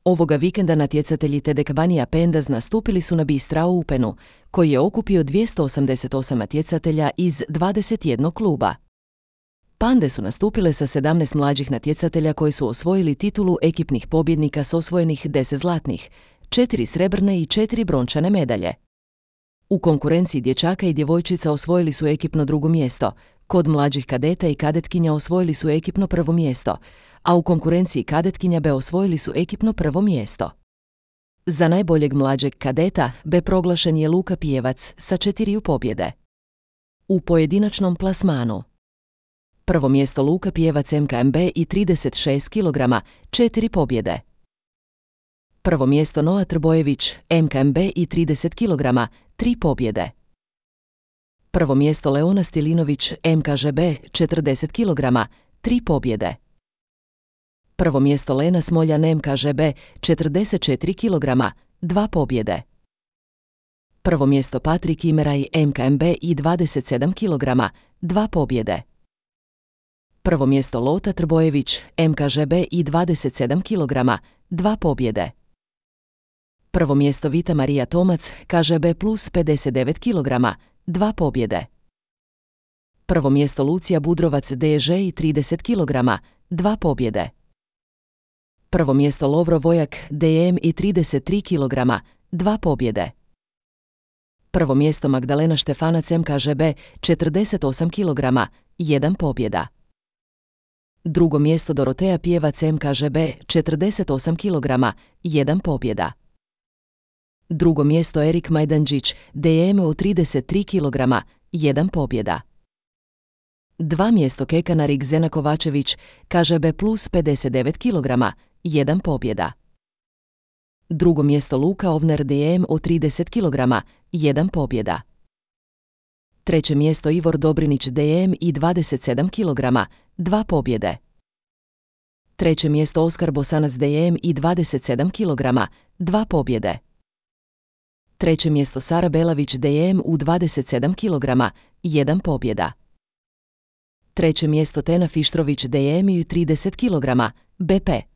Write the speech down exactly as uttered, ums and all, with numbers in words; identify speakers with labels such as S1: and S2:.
S1: Ovoga vikenda natjecatelji Tedek Banija Pendas nastupili su na Bistra Openu, koji je okupio dvjesto osamdeset osam natjecatelja iz dvadeset jednog kluba. Pande su nastupile sa sedamnaest mlađih natjecatelja koji su osvojili titulu ekipnih pobjednika s osvojenih deset zlatnih, četiri srebrne i četiri brončane medalje. U konkurenciji dječaka i djevojčica osvojili su ekipno drugo mjesto, kod mlađih kadeta i kadetkinja osvojili su ekipno prvo mjesto, a u konkurenciji kadetkinja B osvojili su ekipno prvo mjesto. Za najboljeg mlađeg kadeta B proglašen je Luka Pijevac sa četiri pobjede. U pojedinačnom plasmanu prvo mjesto Luka Pijevac M K M B i trideset šest kilograma, četiri pobjede. Prvo mjesto Noa Trbojević M K M B i trideset kilograma, tri pobjede. Prvo mjesto Leona Stilinović M K Ž B četrdeset kilograma, tri pobjede. Prvo mjesto Lena Smoljan M K Ž B četrdeset četiri kilograma, dva pobjede. Prvo mjesto Patrik Imeraj M K M B i dvadeset sedam kilograma, dva pobjede. Prvo mjesto Lota Trbojević M K Ž B i dvadeset sedam kilograma, dva pobjede. Prvo mjesto Vita Marija Tomac K Ž B plus pedeset devet kilograma, dva pobjede. Prvo mjesto Lucija Budrovac D Ž i trideset kilograma, dva pobjede. Prvo mjesto Lovro Vojak D M i trideset tri kilograma, dva pobjede. Prvo mjesto Magdalena Štefanac M K Ž B četrdeset osam kilograma, jedan pobjeda. Drugo mjesto Doroteja Pijevac M K Ž B četrdeset osam kilograma, jedan pobjeda. Drugo mjesto Erik Majdanđić D M u trideset tri kilograma, jedan pobjeda. Dva mjesto Kekanarik Zena Kovačević K Ž B plus pedeset devet kilograma, jedan pobjeda. Drugo mjesto Luka Ovner D M u trideset kilograma, jedan pobjeda. Treće mjesto Ivor Dobrinić D M i dvadeset sedam kilograma, dva pobjede. Treće mjesto Oskar Bosanac D M i dvadeset sedam kilograma, dva pobjede. Treće mjesto Sara Belavić D M u dvadeset sedam kilograma, jedan pobjeda. Treće mjesto Tena Fištrović D M i trideset kilograma, B P.